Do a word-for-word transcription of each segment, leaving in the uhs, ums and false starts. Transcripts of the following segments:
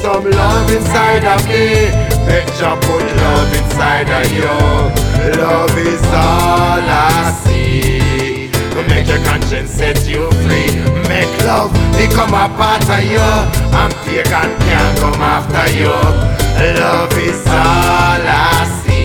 some love inside of me. Make Jah put love inside of you. Love is all I see. Make your conscience set you free. Make love become a part of you, and pagan can't come after you. Love is all I see.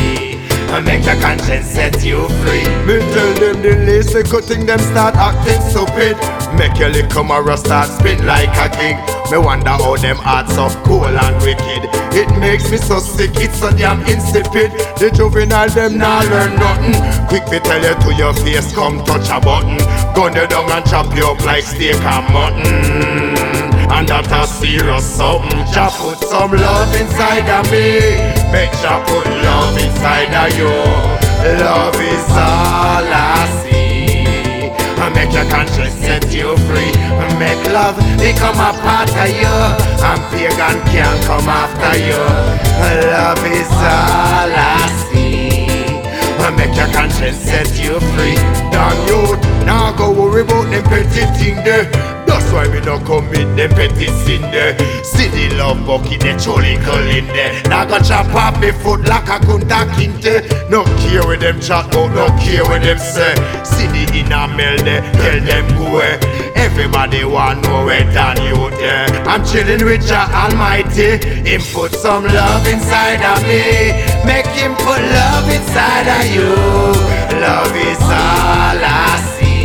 Make your conscience set you free. Me tell them the least they could think them start acting stupid. Make your little marrow start spin like a king. Me wonder how them hearts so cool and wicked. It makes me so sick, it's so damn insipid. The juvenile them nah learn nothing. Quick me tell you to your face, come touch a button. Gun you down and chop you up like steak and mutton. And that a serious something. Jah put some love inside of me. Make Jah put love inside of you. Love is all I see. Make your conscience set you free. Make love become a part of you, and pagan can't come after you. Love is all I see. Make your conscience set you free. Damn youth, now go worry about them petty thing there. That's why we don't commit them petty sin there. See the love bucket, they truly in there. Now go chop up me foot like a kunta kinte. No care with them chat out, no care with them say. See the inner mail there, tell them go away. Everybody want know where than you there. I'm chilling with Jah Almighty. Him put some love inside of me. Make him put love inside of you. Love is all I see.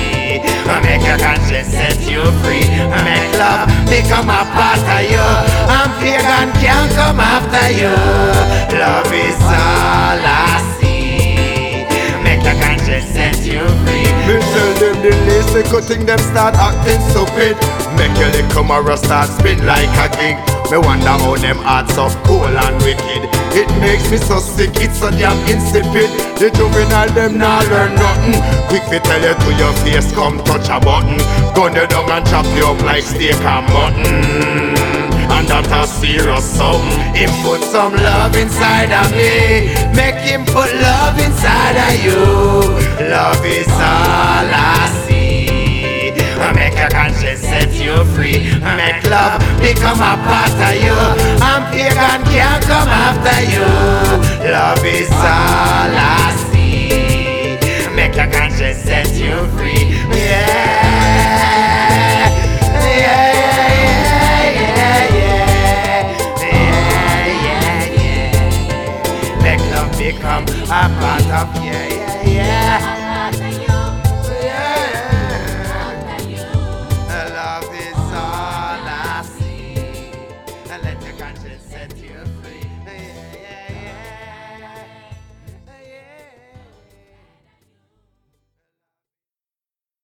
Make your conscience set you free. Make love become a part of you, and pagan can't come after you. Love is all I see. Make your conscience set you free. Me tell them the least they could think them start acting stupid. Make your little marrow start spin like a king. Me wonder how them hearts so cool and wicked. It makes me so sick, it's so damn insipid. The juvenile them nah learn nothing. Quick me tell you to your face, come touch a button. Gun you down and chop you up like steak and mutton. And that a serious something. Him put some love inside of me. Make him put love inside of you. Love is all I see. Make your conscience set you free. Make love become a part of you, and pagan can't come after you. Love is all I see. Make your conscience set you free. Yeah, yeah, yeah, yeah, yeah, yeah, yeah. Make love become a part of you. Yeah, yeah. Love is all I see. And let your conscience set you free.